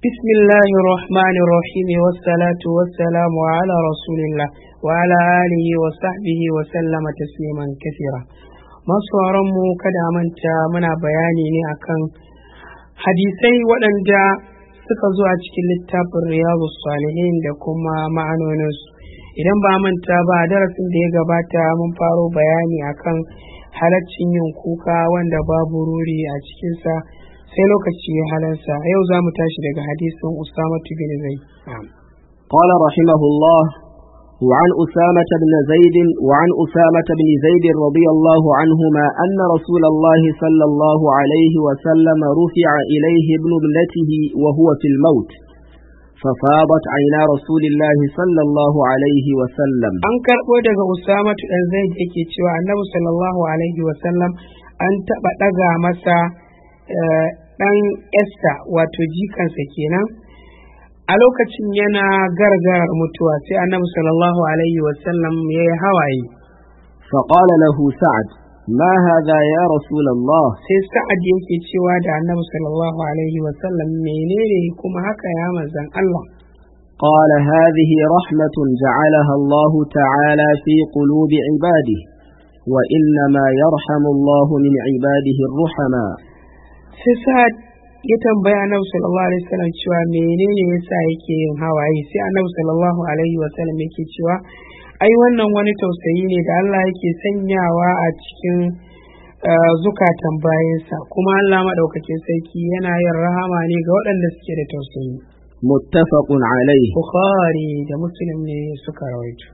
بسم الله الرحمن الرحيم والصلاة والسلام على رسول الله وعلى آله وصحبه وسلم تسليما كثيرا. masu mu kada manta muna bayani ne akan hadisai waɗanda suka zo a cikin littafin Riyadus Salihin da kuma ma'anoninsu. Idan ba manta ba, darasin da ya gabata mun faro bayani akan halaccin yin kuka wanda babu ruri a cikinsa sai lokaci ya halarsa. Yau za mu tashi daga hadisin Usama bin Zaid. قال رحمه الله: وعن أسامة بن زيد رضي الله عنهما أن رسول الله صلى الله عليه وسلم رفع إليه ابن ابنته وهو في الموت ففاضت عينا رسول الله صلى الله عليه وسلم. an karɓo daga Usama ɗan Zaid yake cewa Annabi sallallahu alaihi wasallam an taɓa ɗaga masa ɗan Esther wato jikansa kenan a lokacin yana gargarar mutuwa, sai Annabi sallallahu alaihi wasallam ya yi hawaye. فقال له سعد: ما هذا يا رسول الله؟ sai Sa'ad yake cewa da Annabi sallallahu alaihi wasallam, menene kuma haka ya manzon Allah? قال: هذه رحمة جعلها الله تعالى في قلوب عباده وإنما يرحم الله من عباده الرحماء. sai Sa'ad ya tambaya Annabi sallallahu alaihi wasallam cewa menene yasa yake yin hawaye, sai Annabi sallallahu alaihi wasallam yake cewa ai wannan wani tausayi ne da Allah yake sanyawa a cikin zukatan bayansa, kuma Allah madaukakin sarki yana yin rahama ne ga waɗanda suke da tausayi. muttafaqun alayhi. Bukhari da Muslim ne suka rawaito.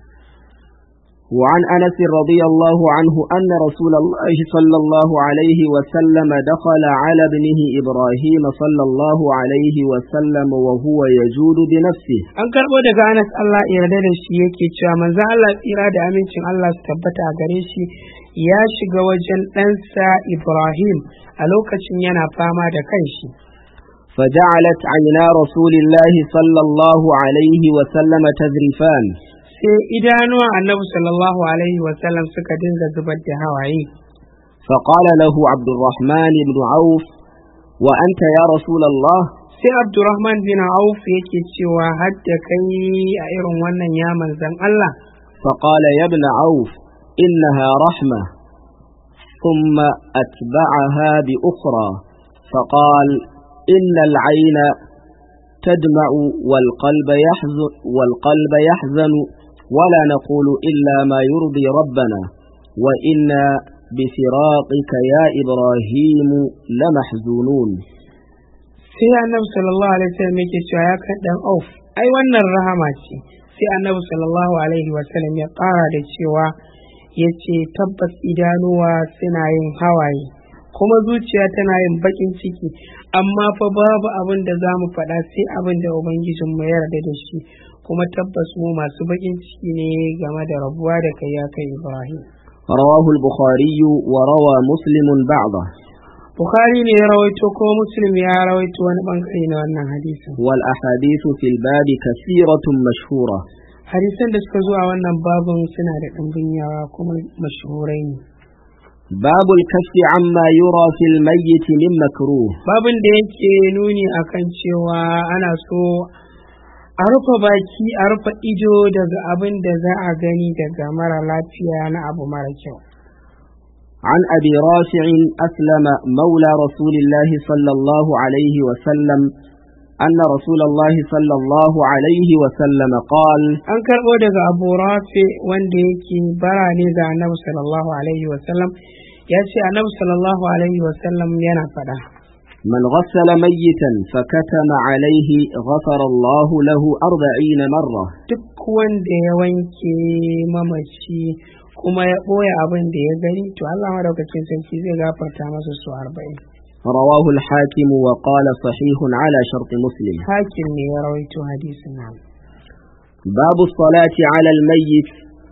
وعن أنس رضي الله عنه أن رسول الله صلى الله عليه وسلم دخل على ابنه إبراهيم صلى الله عليه وسلم وهو يجود بنفسه. an karɓo daga Anas Allah ya yarda da shi yake cewa manzo Allah tsira da amincin Allah su tabbata a gare shi ya shiga wajen ɗansa Ibrahim a lokacin yana fama da kanshi. فجعلت عينا رسول الله صلى الله عليه وسلم تذرفان. sai idanuwan Annabi sallallahu alaihi wasallam suka dinga zubar da hawaye. فقال له عبد الرحمن بن عوف: وأنت يا رسول الله؟ sai Abdurrahman bin Auf yake cewa hadda kai a irin wannan ya manzon Allah. فقال: يا ابن عوف إنها رحمة. ثم أتبعها بأخرى فقال: إن العين تدمع والقلب يحزن ولا نقول إلا ما يرضي ربنا وإنا بفراقك يا إبراهيم لمحزونون. sai Annabi sallallahu alaihi wasallam yake cewa ya kai dan Auf, ai wannan rahama ce. sai Annabi sallallahu alaihi wasallam ya ƙara da cewa yace tabbas idanuwa suna yin hawaye kuma zuciya tana yin bakin ciki, amma fa babu abin da za mu faɗa sai abin da Ubangijinmu ya yarda da shi, kuma tabbas mu masu bakin ciki ne game da rabuwa da kai ya kai Ibrahim. رواه البخاري وروى مسلم بعضه. Bukhari ne ya rawaito ko Muslim ya rawaito wani bangare na wannan hadisin. والأحاديث في الباب كثيرة مشهورة. Hadisan da suka zo a wannan babin suna da ɗimbin yawa kuma mashhurai ne. باب الكف عما يرى في الميت من مكروه. babin da yake nuni akan cewa ana so a rufe baki, a rufe ido daga abin da za a gani daga mara lafiya na abu mara kyau. عن أبي رافع أسلم مولى رسول الله صلى الله عليه وسلم أن رسول الله صلى الله عليه وسلم قال: an karɓo daga Abu Rafi wanda yake bara ne ga Annabi sallallahu alaihi wasallam, ya ce Annabi sallallahu alaihi wasallam yana faɗa: من غسل ميتا فكتم عليه غفر الله له 40 مرة. duk wanda ya wanke mamaci kuma ya ɓoye abin da ya gani, to Allah madaukakin sarki zai gafarta masa su 40. رواه الحاكم وقال صحيح على شرط مسلم. hakim ne ya rawaito hadisin nan. باب الصلاة على الميت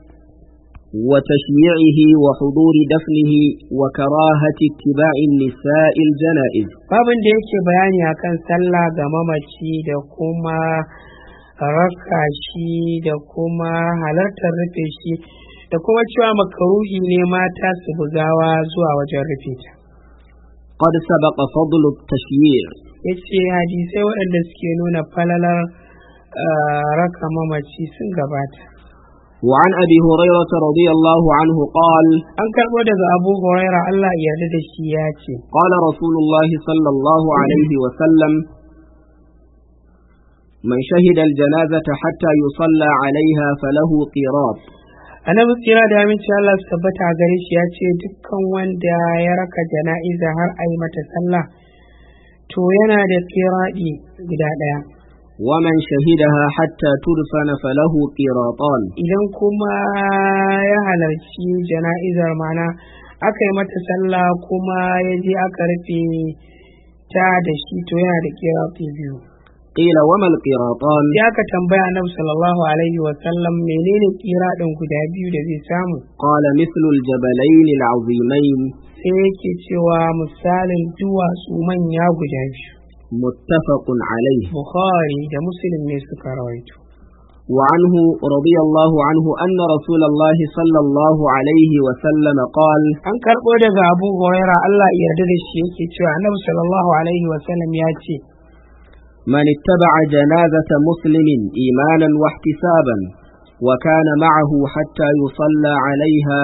وتشييعه وحضور دفنه وكراهة اتباع النساء الجنائز. babin da yake bayani akan sallah ga mamaci da kuma raka shi da kuma halartar rufe shi da kuma cewa makaruhi ne mata su bugawa zuwa wajen rufe ta. قد سبق فضل التشييع yace hadisai waɗanda suke nuna falalar raka mamaci sun gabata. وعن أبي هريرة رضي الله عنه قال An karɓo daga Abu Huraira Allah ya yarda da shi ya ce, قال رسول الله صلى الله عليه وسلم من شهد الجنازة حتى يصلى عليها فله قيراط. Annabi tsira da aminci Allah su tabbata a gare shi ya ce dukkan wanda ya raka jana'iza har a yi mata sallah to yana da qiradi guda ɗaya. ومن شهدها حتى تدفن فله قيراطان. Idan kuma ya halarci jana'izar mana aka yi mata sallah kuma ya je aka rufe ta da shi to yana da qiradi biyu. قيل وما القيراطان؟ Sai aka tambaya Annabi sallallahu alaihi wa sallam menene qiradin guda biyu da zai samu? قال مثل الجبلين العظيمين. Sai yake cewa misalin duwatsu manya guda biyu. متفق عليه. Bukhari da Muslim ne suka rawaito. وعنه رضي الله عنه أن رسول الله صلى الله عليه وسلم قال An karɓo daga Abu Huraira Allah ya yarda da shi yake cewa Annabi sallallahu alaihi wa sallam ya ce من اتبع جنازة مسلم إيمانا واحتسابا وكان معه حتى يصلى عليها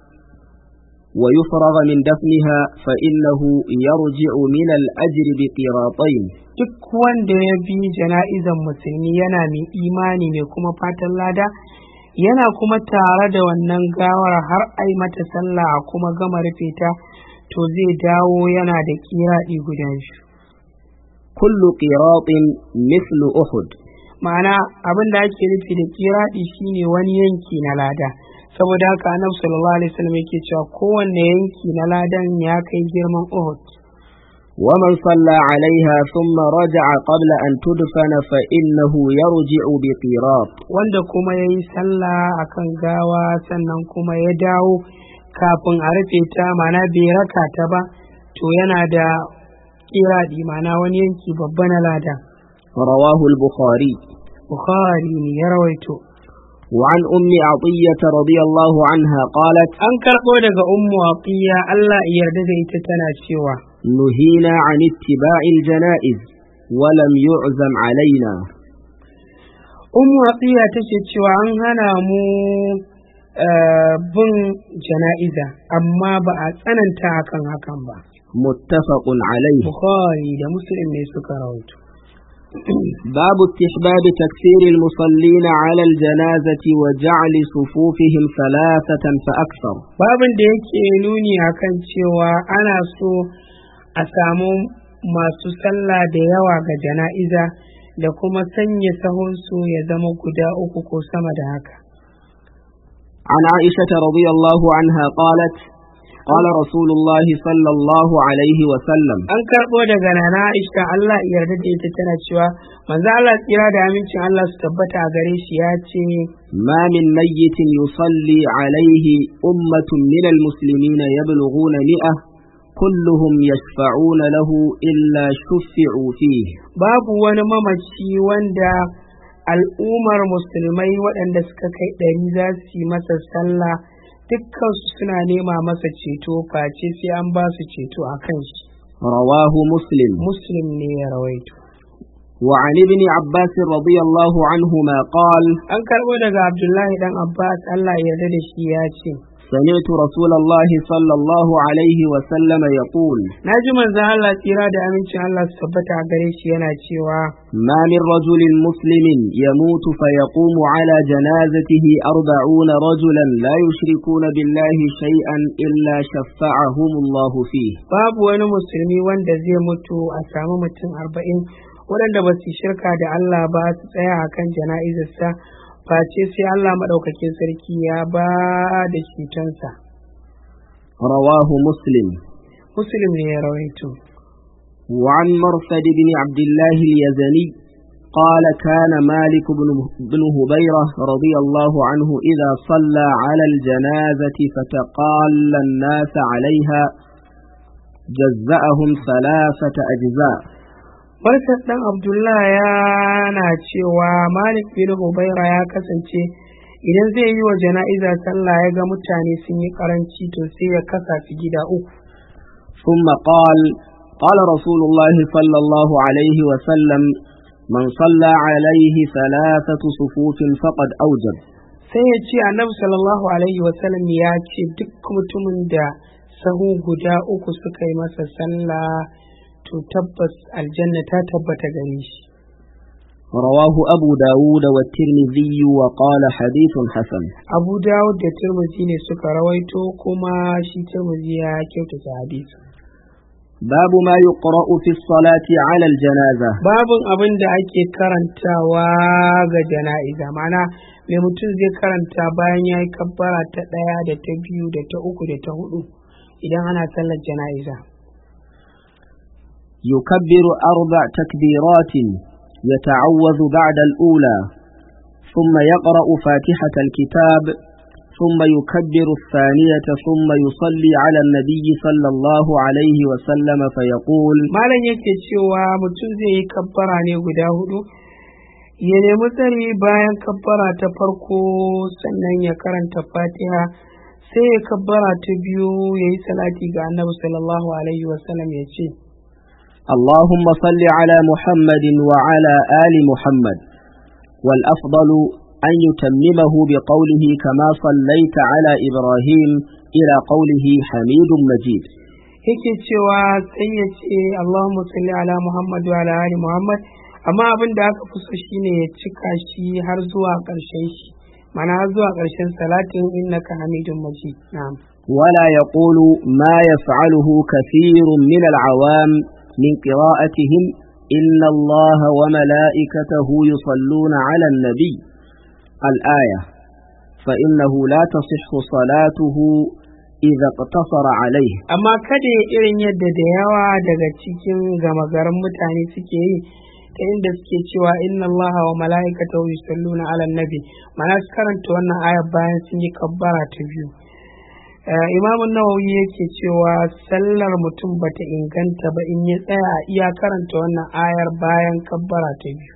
ويفرغ من دفنها فإنه يرجع من الأجر بقيراطين. duk wanda ya bi jana'izan musulmi yana mai imani mai kuma fatan lada yana kuma tare da wannan gawar har ai mata sallah a kuma gama rufe ta to zai dawo yana da kiradi guda biyu. كل قيراط مثل أحد. Ma'ana abin da ake nufi da kiradi shine wani yanki na lada, saboda haka Annabi sallallahu alaihi wasallam yake cewa kowanne yanki na ladan ya kai girman Uhud. ومن صلى عليها ثم رجع قبل أن تدفن فإنه يرجع بقيراط. Wanda kuma yayi sallah akan gawa sannan kuma ya dawo kafin a rufe ta, ma'ana bai raka ta ba, to yana da kiradi, ma'ana wani yanki babba na lada. رواه البخاري. Bukhari ne ya rawaito. وعن أم عطية رضي الله عنها قالت An karɓo daga Ummu Atiya Allah ya yarda da ita tana cewa نهينا عن اتباع الجنائز ولم يعزم علينا. Ummu Atiya tace cewa an hana mu bin jana'iza amma ba a tsananta akan hakan ba. متفق عليه. Bukhari da Muslim ne suka rawaito. باب استحباب تكثير المصلين على الجنازة وجعل صفوفهم ثلاثة فأكثر. Babin da yake nuni akan cewa ana so a samu masu sallah da yawa ga jana'iza da kuma sanya sahunsu ya zama guda uku ko sama da haka. عن عائشة رضي الله عنها قالت قال رسول الله صلى الله عليه وسلم An karɓo daga Nana Aisha Allah ya yarda da ita tana cewa manzo Allah tsira da amincin Allah su tabbata a gare shi ya ce ما من ميت يصلي عليه أمة من المسلمين يبلغون 100 كلهم يشفعون له إلا شفعوا فيه. babu wani mamaci wanda al'ummar musulmai waɗanda suka kai 100 za su yi masa sallah dukkansu suna nema masa ceto face sai an ba su ceto a kan shi. رواه مسلم. Muslim ne ya rawaito. وعن ابن عباس رضي الله عنهما قال An karɓo daga Abdullahi dan Abbas Allah ya yarda da shi ya ce سمعت رسول الله صلى الله عليه وسلم يقول na ji manzo Allah tsira da amincin Allah su tabbata a gare shi yana cewa ما من رجل مسلم يموت فيقوم على جنازته 40 رجلا لا يشركون بالله شيئا إلا شفعهم الله فيه. babu wani musulmi wanda zai mutu a samu mutum 40 waɗanda ba su shirka da Allah ba su tsaya akan jana'izarsa face sai Allah maɗaukakin sarki ya ba da cetonsa. رواه مسلم. Muslim ne ya rawaito. وعن مرثد بن عبد الله اليزني قال كان مالك بن هبيرة رضي الله عنه إذا صلى على الجنازة فتقال الناس عليها جزأهم 3 أجزاء. Barkat ɗan Abdullah yana cewa Malik bin Hubaira ya kasance idan zai yi wa jana'iza sallah ya ga mutane sun yi karanci to sai ya kasa su gida uku. ثم قال قال رسول الله صلى الله عليه وسلم من صلى عليه 3 صفوف فقد أوجب. sai ya ce annabi sallallahu alaihi wasallam ya ce duk mutumin da sahu guda uku suka yi masa sallah to tabbas aljanna ta tabbata gare shi. رواه أبو داود والترمذي وقال حديث حسن. Abu Dawud da Tirmidhi ne suka rawaito kuma shi Tirmidhi ya kyautata hadisi. باب ما يقرأ في الصلاة على الجنازة. Babun abin da ake karantawa ga jana'iza, mana mai mutum zai karanta bayan ya yi kabbara ta ɗaya da ta biyu da ta uku da ta hudu idan ana sallar jana'iza. يكبر 4 تكبيرات يتعوذ بعد الأولى ثم يقرأ فاتحة الكتاب ثم يكبر 2 ثم يصلي على النبي صلى الله عليه وسلم فيقول malam yake cewa mutum zai yi kabbara ne guda hudu ya nemi tsari bayan kabbara ta farko sannan ya karanta fatiha sai ya kabbara ta biyu ya yi salati ga annabi sallallahu alaihi wasallam ya ce اللهم صل على محمد وعلى آل محمد والأفضل أن يتممه بقوله كما صليت على إبراهيم إلى قوله حميد مجيد. yake cewa sai ya ce Allahumma salli ala Muhammad wa ala ali Muhammad, amma abin da aka fi so shine ya cika shi har zuwa ƙarshen shi, mana har zuwa ƙarshen salatin innaka hamidun majid. Na'am. ولا يقول ما يفعله كثير من العوام من قراءتهم إن الله وملائكته يصلون على النبي الآية فإنه لا تصح صلاته إذا اقتصر عليه. amma kada ya irin yadda da yawa daga cikin gama garin mutane suke yi ta inda suke cewa inna allaha wa mala'ikatahu yusalluna ala nabi, mana su karanta wannan ayar bayan sun yi kabbara ta biyu. Imam Nawawi yake cewa sallar mutum bata inganta ba in ya tsaya a iya karanta wannan ayar bayan kabbara ta biyu.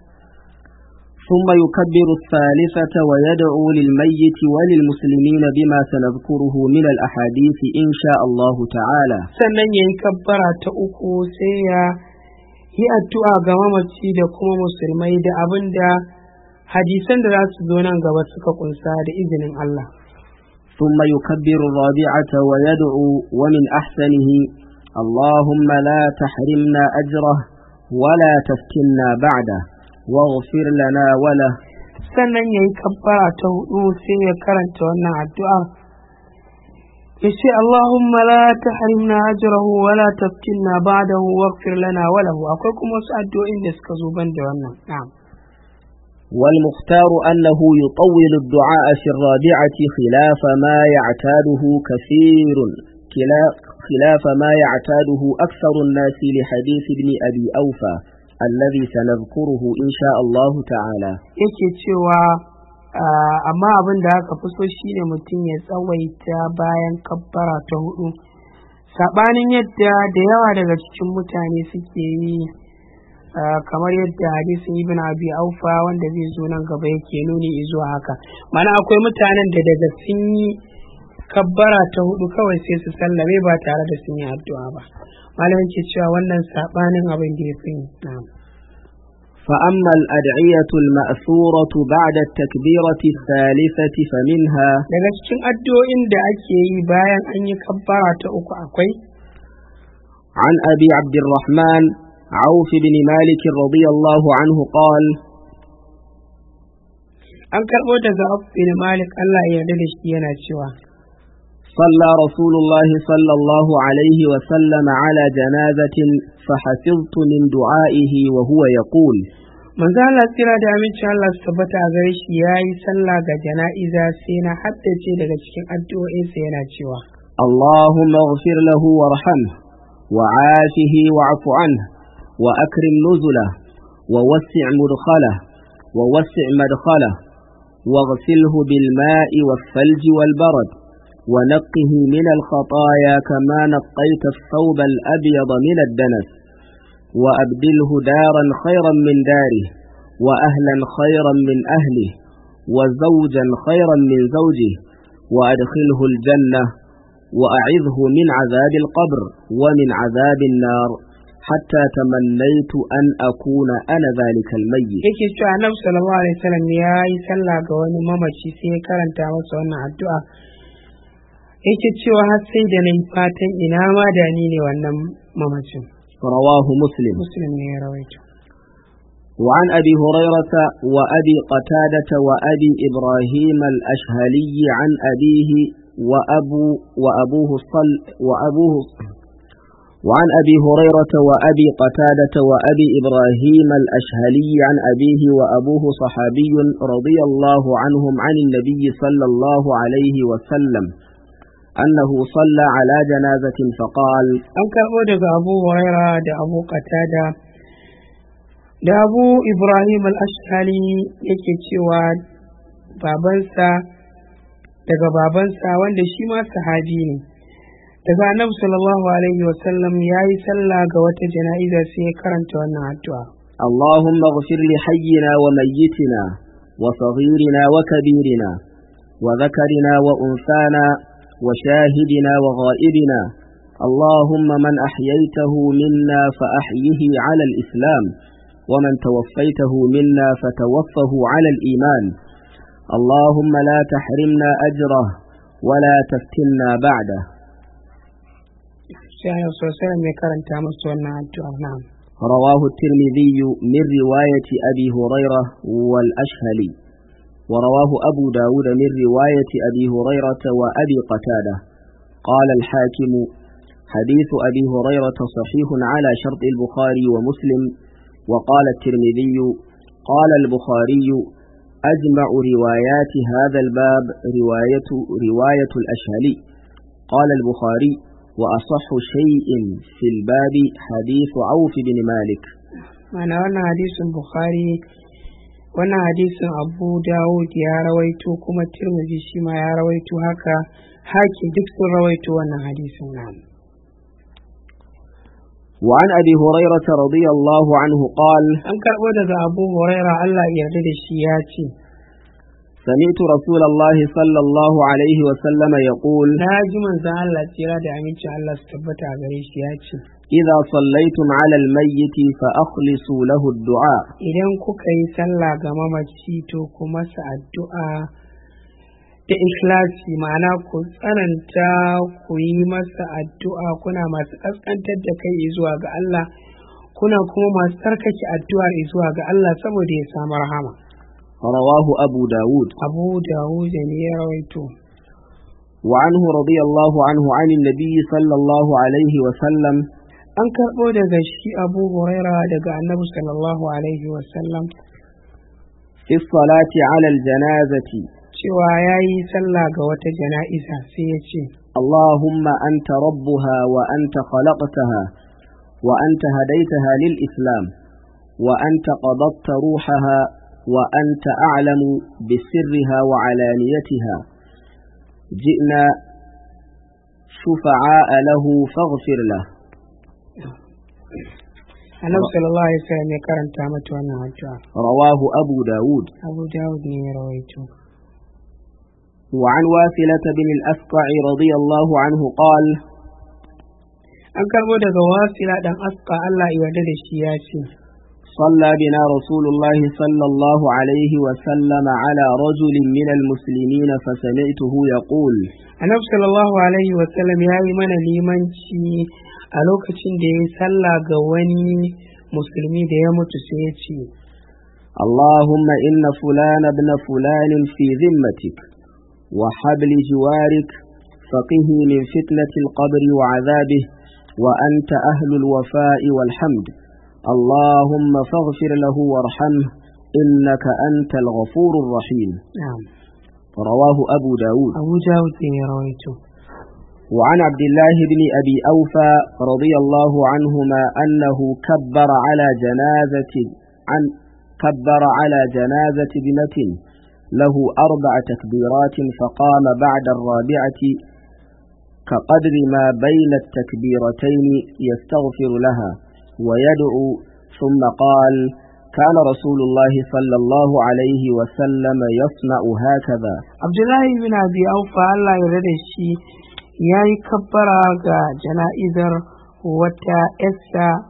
ثم يكبر 3 ويدعو للميت وللمسلمين بما سنذكره من الأحاديث إن شاء الله تعالى. sannan ya yi kabbara ta uku sai ya yi addu'a ga mamaci da kuma musulmai da abin da hadisan da za su zo nan gaba suka kunsa da izinin Allah. ثم يكبر 4 ويدعو ومن أحسنه اللهم لا تحرمنا أجره ولا تفتنا بعده واغفر لنا وله. sannan ya yi kabbara ta hudu sai ya karanta wannan addu'a ya ce Allahumma la tahrimna ajrahu wa la taftinna ba'dahu waghfir lana wa lahu. Akwai kuma wasu addu'o'in da suka zo ban da wannan. Na'am. والمختار أنه يطول الدعاء في 4 خلاف ما يعتاده أكثر الناس لحديث ابن أبي أوفى الذي سنذكره إن شاء الله تعالى. yake cewa amma abin da aka fi so shine mutum ya tsawaita bayan kabbara ta hudu, sabanin yadda da yawa daga cikin mutane suke yi, kamar yadda hadisin ibn abi aufa wanda zai zo nan gaba yake nuni zuwa haka. Mana akwai mutanen da daga sun yi kabbara ta hudu kawai sai su sallame ba tare da sun yi addu'a ba. Malamin ke cewa wannan sabanin abin da ya fi. فأما الأدعية المأثورة بعد التكبيرة 3 فمنها daga cikin addu'o'in da ake yi bayan an yi kabbara ta uku akwai عن أبي عبد الرحمن عوف بن مالك رضي الله عنه قال an karɓo daga Auf bin Malik Allah ya yarda da shi yana cewa صلى رسول الله صلى الله عليه وسلم على جنازة فحفظت من دعائه وهو يقول manzo Allah tsira da aminci Allah su tabbata a gare shi yayi sallah ga jana'iza sai na haddace daga cikin addu'o'insa yana cewa اللهم اغفر له وارحمه وعافه واعف عنه وأكرم نزله ووسع مدخله ووسع مدخله واغسله بالماء والثلج والبرد ونقه من الخطايا كما نقيت الثوب الأبيض من الدنس وأبدله دارا خيرا من داره وأهلا خيرا من أهله وزوجا خيرا من زوجه وأدخله الجنة وأعذه من عذاب القبر ومن عذاب النار حتى تمنيت أن أكون أنا ذلك الميت. yake cewa annabi sallallahu alaihi wasallam ya yi sallah ga wani mamaci sai ya karanta masa wannan addu'a, yake cewa har sai da nayi fatan ina ma da ni ne wannan mamacin. رواه مسلم. Muslim ne ya rawaito. وعن أبي هريرة وأبي قتادة وأبي إبراهيم الأشهلي عن أبيه وعن أبي هريرة وأبي قتادة وأبي إبراهيم الأشهلي عن أبيه وأبوه صحابي رضي الله عنهم عن النبي صلى الله عليه وسلم أنه صلى على جنازة فقال: an karɓo daga Abu Huraira da Abu Qatada da Abu Ibrahim al-Ashhali yake cewa babansa wanda shi ma sahabi ne, daga annabi sallallahu alaihi wasallam ya yi sallah ga wata jana'iza sai ya karanta wannan addu'a: اللهم اغفر لحينا وميتنا وصغيرنا وكبيرنا وذكرنا وأنثانا وشاهدنا وغائبنا، اللهم من أحييته منا فأحيه على الإسلام، ومن توفيته منا فتوفه على الإيمان، اللهم لا تحرمنا أجره ولا تفتنا بعده. رواه الترمذي من رواية أبي هريرة والأشهلي، ورواه أبو داود من رواية أبي هريرة وأبي قتادة. قال الحاكم: حديث أبي هريرة صحيح على شرط البخاري ومسلم. وقال الترمذي: قال البخاري: أجمع روايات هذا الباب رواية الأشهلي. قال البخاري: وأصح شيء في الباب حديث عوف بن مالك. معنى وانا حديث البخاري وانا حديث أبو داود يا رويتو كما الترمذي شما يا رويتو هكا حاكم دكتور رويتو وانا حديث. نعم. وعن أبي هريرة رضي الله عنه قال: أنكر ودد أبو هريرة الله يرد الشياتي: سمعت رسول الله صلى الله عليه وسلم يقول: ناجم زعل تيرا دعمت الله استبت على الشياتي: إذا صليتم على الميت فأخلصوا له الدعاء. إذا كوكا يسلى غمامتي تو كما الدعاء da ikhlasi, ma'ana ku tsananta ku yi masa addu'a kuna masu ƙasƙantar da kai zuwa ga Allah, kuna kuma masu tsarkake addu'ar zuwa ga Allah saboda ya samu rahama. رواه أبو داود. أبو داود ne rawaito. وعنه رضي الله عنه عن النبي صلى الله عليه وسلم. an karɓo daga shi Abu Huraira daga Annabi sallallahu alaihi wasallam في الصلاة على الجنازة cewa yayi sallah ga wata jana'iza sai ya ce: اللهم أنت ربها وأنت خلقتها وأنت هديتها للإسلام وأنت قبضت روحها وأنت أعلم بسرها وعلانيتها، جئنا شفعاء له فاغفر له. Annabi sallallahu alaihi wasallam ya karanta mata wannan addu'a. رواه أبو داود. Abu Dawud ne ya rawaito. وعن واثلة بن الأسقع رضي الله عنه قال: an karbo daga wasila dan aska Allah ya yarda da shi ya ce: صلى بنا رسول الله صلى الله عليه وسلم على رجل من المسلمين فسمعته يقول: Annabi sallallahu alaihi wasallam ya yi mana limanci a lokacin da ya yi sallah ga wani musulmi da ya mutu sai ya ce: اللهم إن فلان ابن فلان في ذمتك وحبل جوارك فقه من فتنة القبر وعذابه وأنت أهل الوفاء والحمد، اللهم فاغفر له وارحمه إنك أنت الغفور الرحيم. نعم. رواه أبو داود. أبو داود رويته. وعن عبد الله بن أبي أوفى رضي الله عنهما أنه كبر على جنازة ابنة له 4 تكبيرات فقام بعد الرابعة كقدر ما بين التكبيرتين يستغفر لها ويدعو، ثم قال: كان رسول الله صلى الله عليه وسلم يصنع هكذا. عبد الله بن أبي أوفى الله يرضى شي yayi kabbara ga jana'izar wata ƴarsa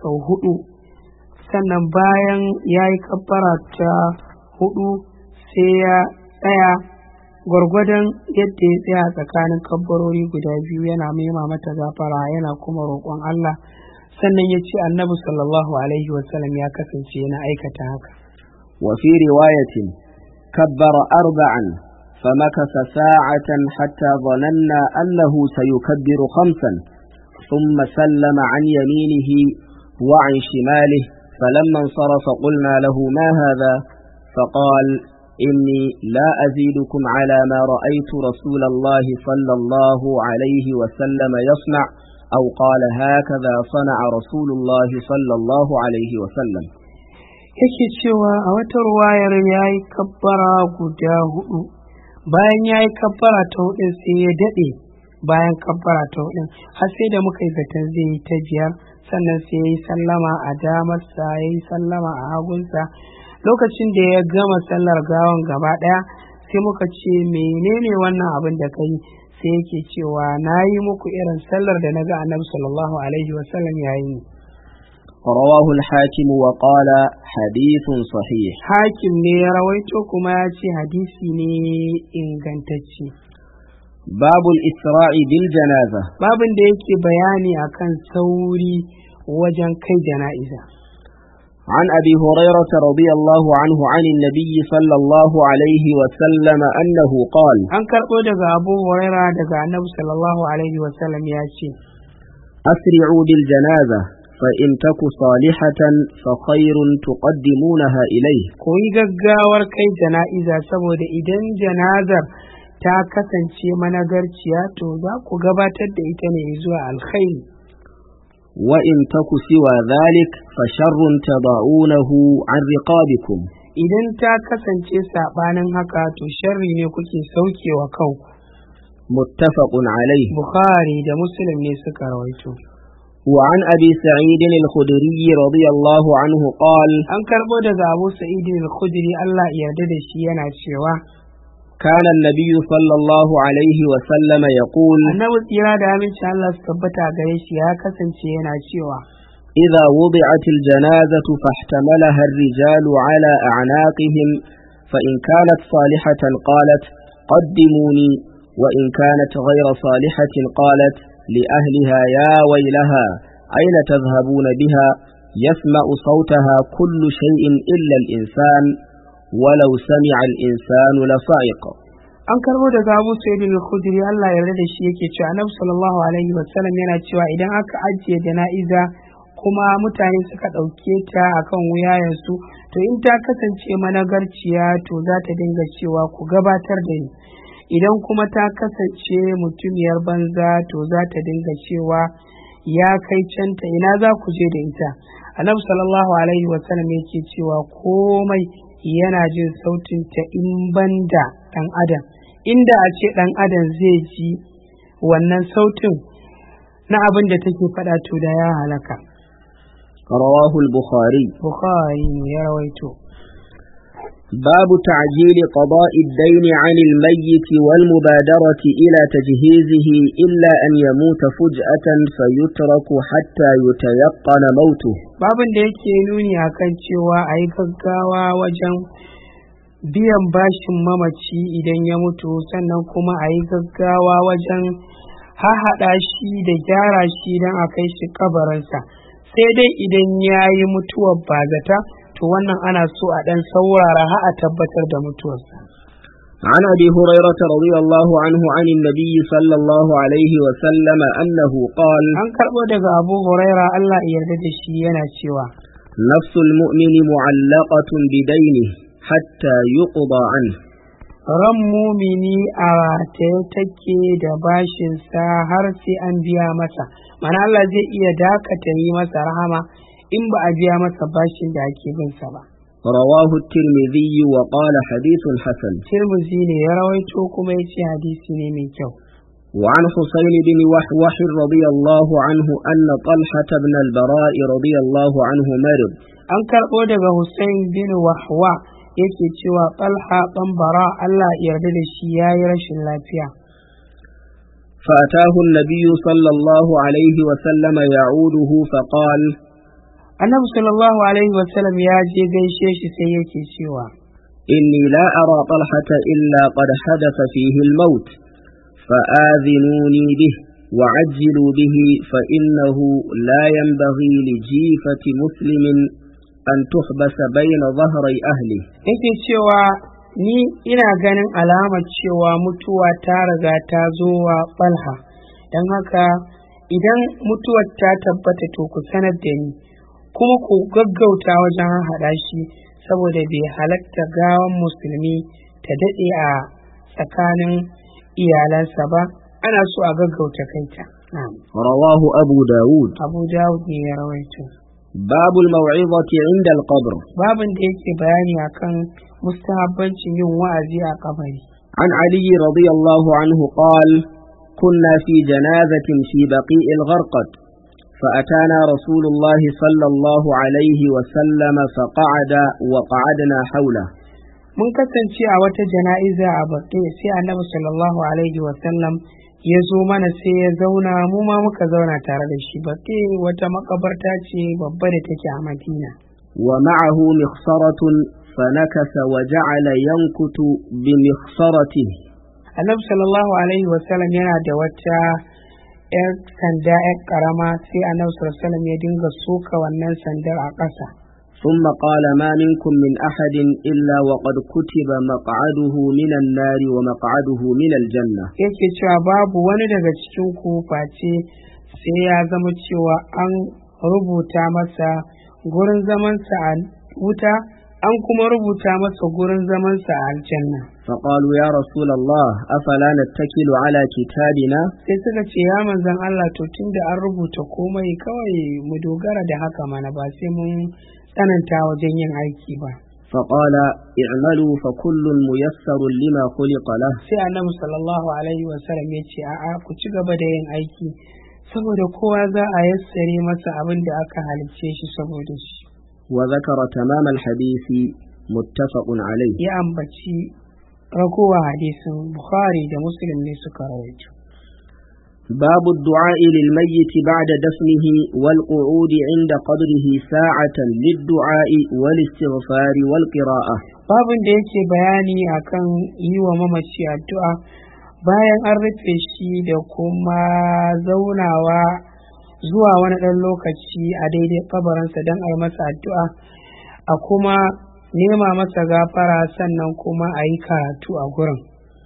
sau 4 sannan bayan ya yi kabbara ta 4 sai ya tsaya gwargwadon yadda ya tsaya tsakanin kabbarori guda biyu yana nema mata gafara yana kuma roƙon Allah, sannan ya ce annabi sallallahu alaihi wasallam ya kasance yana aikata haka. وفي رواية كبر 4 فمكث ساعة حتى ظننا أنه سيكبر 5 ثم سلم عن يمينه وعن شماله، فلما انصرف قلنا له ما هذا؟ فقال إني لا أزيدكم على ما رأيت رسول الله صلى الله عليه وسلم يصنع، أو قال هكذا صنع رسول الله صلى الله عليه وسلم. yake cewa a wata ruwayar ya yi kabbara guda 4, bayan ya yi kabbara ta 4 sai ya daɗe bayan kabbara ta 4 har sai da muka yi zaton zai yi ta 5, sannan sai ya yi sallama a damarsa ya yi sallama a hagunsa. Lokacin da ya gama sallar gawan gaba ɗaya sai muka ce menene wannan abin da kai, sai yake cewa na yi muku irin sallar da na ga annabi sallallahu alaihi wasallam ya yi. رواه الحاكم وقال حديث صحيح. حاكم ne ya rawaito kuma ya ce hadisi ne ingantacce. باب الإسراء بالجنازة. babin da yake bayani akan sauri wajen kai jana'iza. عن أبي هريرة رضي الله عنه عن النبي صلى الله عليه وسلم أنه قال: an karɓo daga Abu Huraira daga Annabi sallallahu alaihi wasallam ya ce, أسرعوا بالجنازة فإن تك صالحة فخير تقدمونها إليه. ku yi gaggawar kai jana'iza saboda idan janazar ta kasance managarciya to za ku gabatar da ita ne zuwa alkhairi. وإن تك سوى ذلك فشر تضعونه عن رقابكم. idan ta kasance saɓanin haka to sharri ne kuke saukewa kanku. متفق عليه. Bukhari da Muslim ne suka rawaito. وعن أبي سعيد الخدري رضي الله عنه قال: an karɓo daga Abu Sa'id al-Khudri Allah ya yarda da shi yana cewa كان النبي صلى الله عليه وسلم يقول: annabi tsira da aminci Allah su tabbata gare shi ya kasance yana cewa إذا وضعت الجنازة فاحتملها الرجال على أعناقهم فإن كانت صالحة قالت قدموني، وإن كانت غير صالحة قالت لأهلها يا ويلها أين تذهبون بها؟ يسمع صوتها كل شيء إلا الإنسان ولو سمع الإنسان لصعق. an karbo daga Abu Sa'id al-Khudri Allah ya yarda da shi yake cewa Annabi sallallahu alaihi wasallam yana cewa idan aka ajiye jana'iza kuma mutane suka ɗauke ta akan wuyayensu to in ta kasance managarciya to za ta dinga cewa ku gabatar da ni, idan kuma ta kasance mutumiyar banza to za ta dinga cewa ya kai canta ina za ku je da ita. Annabi sallallahu alaihi wasallam yake cewa komai yana jin sautin ta in banda ɗan adam, inda a ce ɗan adam zai ji wannan sautin na abin da take faɗa to da ya halaka. رواه البخاري. Bukhari ne ya rawaito. باب تعجيل قضاء الدين عن الميت والمبادرة إلى تجهيزه إلا أن يموت فجأة فيترك حتى يتيقن موته. babin da yake nuni akan cewa a yi gaggawa wajen biyan bashin mamaci idan ya mutu, sannan kuma a yi gaggawa wajen hahaɗa shi da gyara shi don a kai shi kabarinsa, sai dai idan ya yi mutuwar bazata to wannan ana so a ɗan saurara har a tabbatar da mutuwarsa. عن أبي هريرة رضي الله عنه عن النبي صلى الله عليه وسلم أنه قال: an karɓo daga Abu Huraira Allah ya yarda da shi yana cewa نفس المؤمن معلقة بدينه حتى يقضى عنه. ran mumini a rataye take da bashinsa har sai an biya masa, mana Allah zai iya dakata yi masa rahama in ba a biya masa bashin da ake bin sa ba. رواه الترمذي وقال حديث حسن. Tirmidhi ne ya rawaito kuma ya ce hadisi ne mai kyau. وعن حسين بن وحوح رضي الله عنه أن طلحة بن البراء رضي الله عنه مرض. an karɓo daga Hussein bin Wahwa yake cewa Talha ɗan Bara Allah ya yarda da shi yayi rashin lafiya. فأتاه النبي صلى الله عليه وسلم يعوده فقال: annabi sallallahu alaihi wasallam ya je gaishe shi sai yake cewa إني لا أرى طلحة إلا قد حدث فيه الموت فآذنوني به وعجلوا به فإنه لا ينبغي لجيفة مسلم أن تحبس بين ظهري أهله. yake cewa ni ina ganin alamar cewa mutuwa ta riga ta zo wa Talha, don haka idan mutuwar ta tabbata to ku sanar da ni kuma ku gaggauta wajen haɗa shi, saboda bai halatta gawan musulmi ta daɗe a tsakanin iyalansa ba, ana so a gaggauta kaita. رواه أبو داود. Abu Dawud ne ya rawaito. باب الموعظة عند القبر. Babin da yake bayani akan mustahabbancin yin wa'azi a kabari. عن علي رضي الله عنه قال: كنا في جنازة في بقيع الغرقد، فأتانا رسول الله صلى الله عليه وسلم فقعد وقعدنا حوله. mun kasance a wata jana'iza a baƙi sai annabi sallallahu alaihi wasallam ya zo mana sai ya zauna, mu ma muka zauna tare da shi. baƙi wata makabarta ce babba da take a Madina. wa ma'ahu mikhsaratun fanakasa wa ja'ala yankutu bi mikhsaratihi. annabi sallallahu alaihi wasallam yana da wata ‘yar sanda ‘yar ƙarama, sai annabi sallallahu alaihi wasallam ya dinga soka wannan sandar a ƙasa. ثم قال: ما منكم من أحد إلا وقد كتب مقعده من النار ومقعده من الجنة. yake cewa babu wani daga cikin ku face sai ya zama cewa an rubuta masa gurin zamansa a wuta, an kuma rubuta masa gurin zamansa a aljanna. فقالوا: يا رسول الله أفلا نتكل على كتابنا. sai suka ce ya manzon Allah, to tunda an rubuta komai kawai mu dogara da haka mana, ba sai mun tsananta wajen yin aiki ba. فقال: اعملوا فكل ميسر لما خلق له. sai annabi sallallahu alaihi wasallam ya ce a'a, ku ci gaba da yin aiki saboda kowa za a yassare masa abin da aka halicce shi saboda shi. وذكر تمام الحديث متفق عليه. ya ambaci ragowa hadisin Bukhari da Muslim ne suka rawaito. باب الدعاء للميت بعد دفنه والقعود عند قبره ساعة للدعاء والاستغفار والقراءة. باب da yake bayani akan yi wa mamaci addu'a bayan an rufe shi da kuma zaunawa zuwa wani ɗan lokaci a daidai kabarinsa don a yi masa addu'a, a kuma nema masa gafara, sannan kuma a yi karatu a gurin.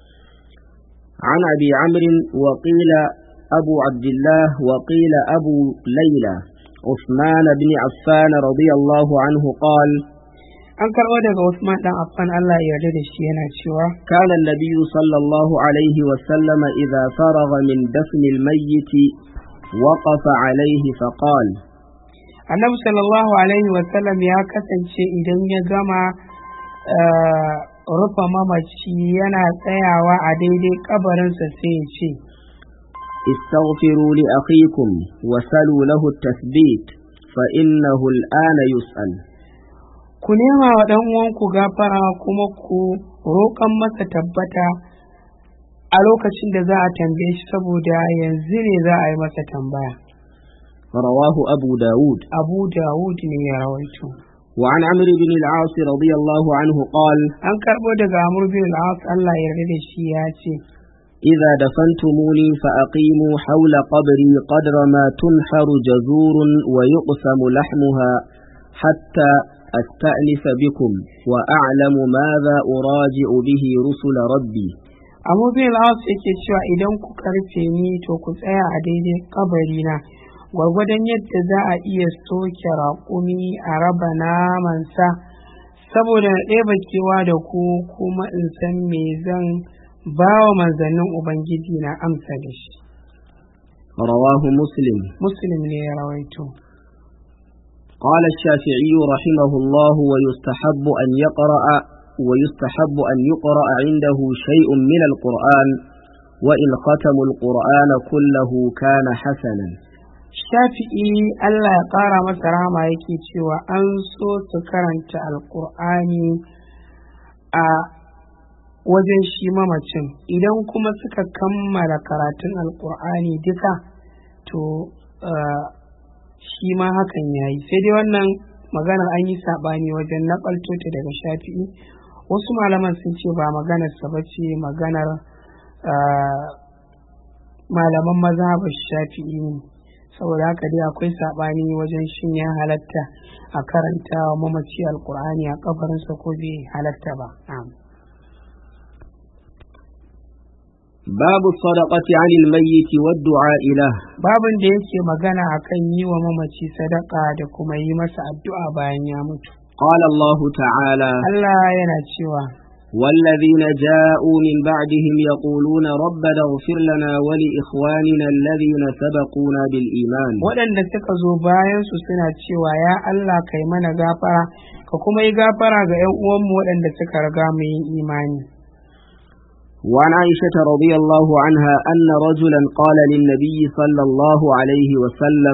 عن أبي عمرو وقيل أبو عبد الله وقيل أبو ليلى عثمان بن عفان رضي الله عنه قال: an karɓo daga Usman ɗan Affan Allah ya yarda da shi yana cewa kana an-nabiy sallallahu alaihi wa sallama idza faragha min dafn al-mayyit waqafa alaihi fa qala. annabi sallallahu alaihi wa sallam ya kasance idan ya gama rufa mamaci yana tsayawa a daidai kabarinsa sai ya ce: استغفروا لأخيكم وسلوا له التثبيت فإنه الآن يسأل. ku nema wa ɗan uwanku gafara kuma ku roƙan masa tabbata a lokacin da za a tambaye shi, saboda yanzu ne za a yi masa tambaya. رواه أبو داود. أبو داود ne ya rawaito. وعن عمرو بن العاص رضي الله عنه قال: an karɓo daga Amr bin al-As Allah ya yarda da shi ya ce: إذا دفنتموني فأقيموا حول قبري قدر ما تنحر جزور ويقسم لحمها حتى أستأنس بكم وأعلم ماذا أراجع به رسل ربي. Abu bin al-As yake cewa idan ku karfe ni to ku tsaya a daidai kabarina gwargwadon yadda za a iya soke raƙumi a raba namansa, saboda na ɗeba kewa da ku kuma in san me zan ba wa manzannin Ubangiji na amsa da shi. رواه مسلم. مسلم ne ya rawaito. قال الشافعي رحمه الله: ويستحب أن يقرأ عنده شيء من القرآن وإن ختموا القرآن كله كان حسنا. Shafi'i Allah ya ƙara masa rahama yake cewa an so su karanta alƙur'ani a wajen shi mamacin, idan kuma suka kammala karatun alƙur'ani duka to shi ma hakan yayi, sai dai wannan maganar an yi saɓani wajen naƙalto ta daga Shafi'i. Wasu malaman sun ce ba maganarsa ba ce, maganar malaman mazhabar Shafi'i ne, saboda haka dai akwai saɓani wajen shin ya halatta a karanta wa mamaci alkur'ani a kabarinsa ko bai halatta ba. باب الصدقة عن الميت والدعاء له. babin da yake magana akan yi wa mamaci sadaka da kuma yi masa addu'a bayan ya mutu. قال الله تعالى: Allah yana cewa والذين جاءوا من بعدهم يقولون ربنا اغفر لنا ولإخواننا الذين سبقونا بالإيمان. waɗanda suka zo bayan su suna cewa ya Allah kai mana gafara ka kuma yi gafara ga ƴan uwanmu waɗanda suka riga mu yin imani. وعن عائشة رضي الله عنها أن رجلا قال للنبي صلى الله عليه وسلم: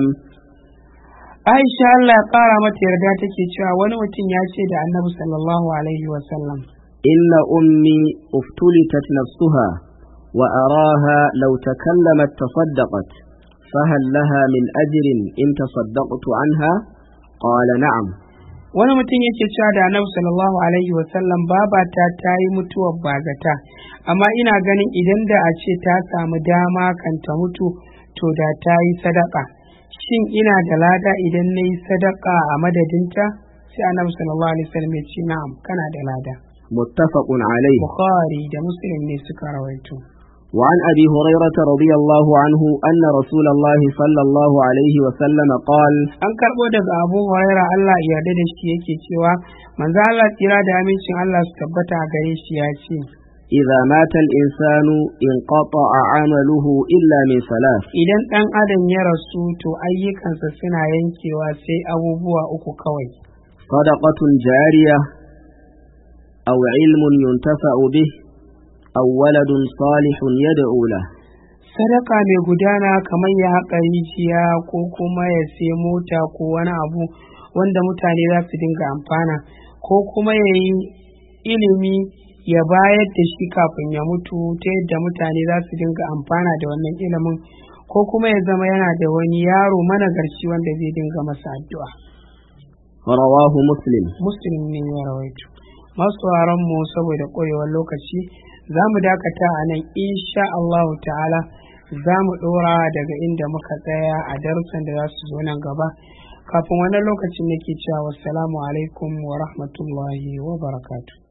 Aisha Allah ya ƙara mata yarda take cewa wani mutum ya ce da Annabi sallallahu alaihi wa sallam: إن أمي افتلتت نفسها وأراها لو تكلمت تصدقت فهل لها من أجر إن تصدقت عنها؟ قال: نعم. wani mutum yake cewa da Annabi sallallahu alaihi wa sallam, babata ta yi mutuwar bazata, amma ina ganin idan da a ce ta samu dama kan ta mutu to da ta yi sadaka, shin ina da lada idan na yi sadaka a madadinta? Sai Annabi sallallahu alaihi wa sallam ya ce na'am, kana da lada. متفق عليه. Bukhari da Muslim ne suka rawaito. وعن أبي هريرة رضي الله عنه أن رسول الله صلى الله عليه وسلم قال: An karɓo daga Abu Huraira Allah ya yarda da shi yake cewa manzo Allah tsira da amincin Allah su tabbata a gare shi ya ce, إذا مات الإنسان انقطع عمله إلا من ثلاث. idan ɗan adam ya rasu to ayyukansa suna yankewa sai abubuwa uku kawai. صدقة جارية أو علم ينتفع به أو ولد صالح يدعو له. Sadaka mai gudana kamar ya haƙa rijiya ko kuma ya sai mota ko wani abu wanda mutane za su dinga amfana, ko kuma ya yi ilimi ya bayar da shi kafin ya mutu ta yadda mutane za su dinga amfana da wannan ilimin, ko kuma ya zama yana da wani yaro managarci wanda zai dinga masa addu'a. رواه مسلم. Muslim ne ya rawaito. Masu mu saboda ƙwarewar lokaci za mu dakata a nan, insha Allahu ta'ala za mu ɗora daga inda muka tsaya a darussan da za su zo nan gaba. Kafin wannan lokacin nake cewa wassalamu alaikum wa rahmatullahi wa barakatuh.